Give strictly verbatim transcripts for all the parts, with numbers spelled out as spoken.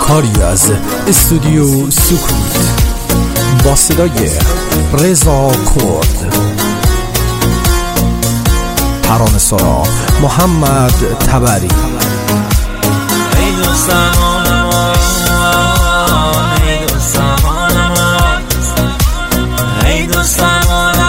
کاری از استودیو سکوت با صدای رضا کرد، ترانه‌سرا محمد تبری. ای دوستان ای دوستان ای دوستان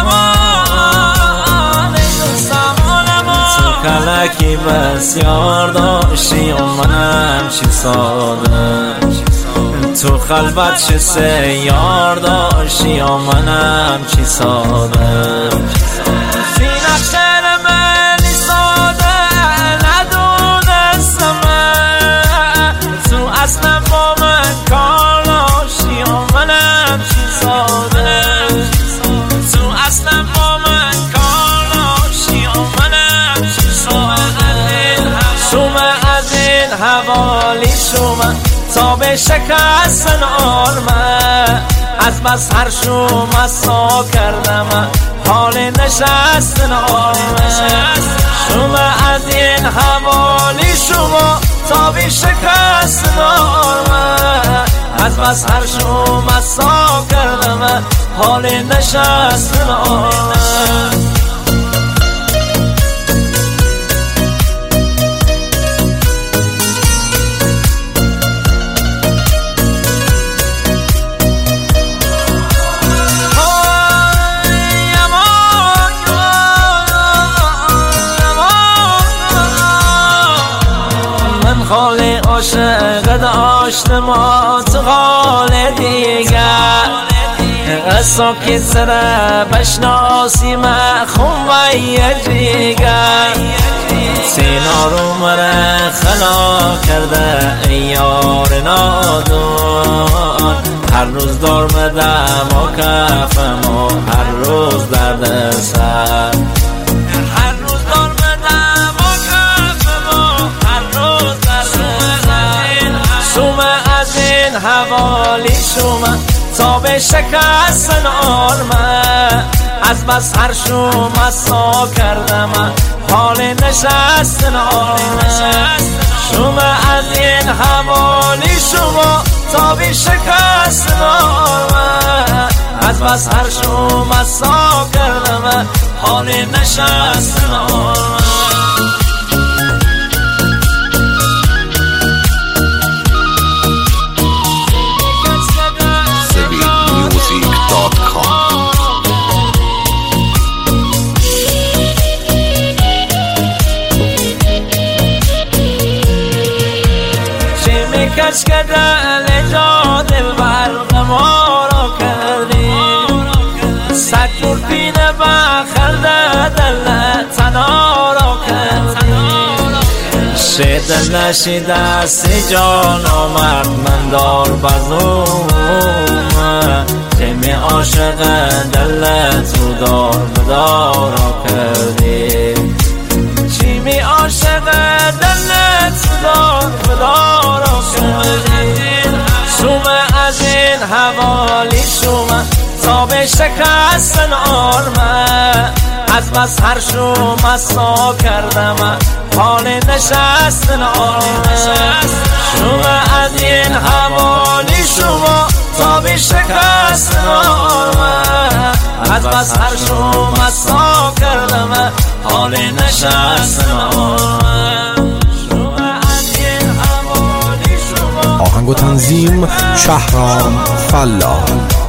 تو کلکی بسیار داشتی و منم چی ساده، تو خلوت چه سیار داشتی و منم چی ساده. اصلا با من کار داشتی و منم چی ساده، تو اصلا با من کار داشتی و منم چی ساده. شما از این حوالی شما تا به شکستن آرمه، از بس هر شما سا کردم حال نشستن آرمه. شما از این حوالی شما تا به شکست نارمه، از بس هر شما سا کردم حال نشست نارمه. حال عاشق داشت ما تو حال دیگر، قصا که سره بشناسی مخون و یه جیگر. سینا رو مره خلا کرده ای یار نادون، هر روز دار مدم و کفم و هر روز درد سر. حوالی شما تا به شکستن آرمه، از بس هر شما سا کردم حال نشستن آرمه. شما از این حوالی شما تا به شکستن آرمه، از بس هر شما سا کردم حال نشستن آرمه. کش که دل جا دل برق ما را کردی، صد جور پینه بخلده دل تنا را کردی. شد نشی دستی جان آمد من دار بزوم، جمع عاشق دل تو دار بدار را کردی. چیمی عاشق دل تو دار بدار را کردی. شما از این حوالی شما تا به شکستن آرمه، از بس هر شما سا کردم حال نشستن آرمه. شما از این حوالی شما تا به شکستن آرمه، از بس هر شما سا کردم حال نشستن آرمه. آهنگ و تنظیم شهرام فلاح.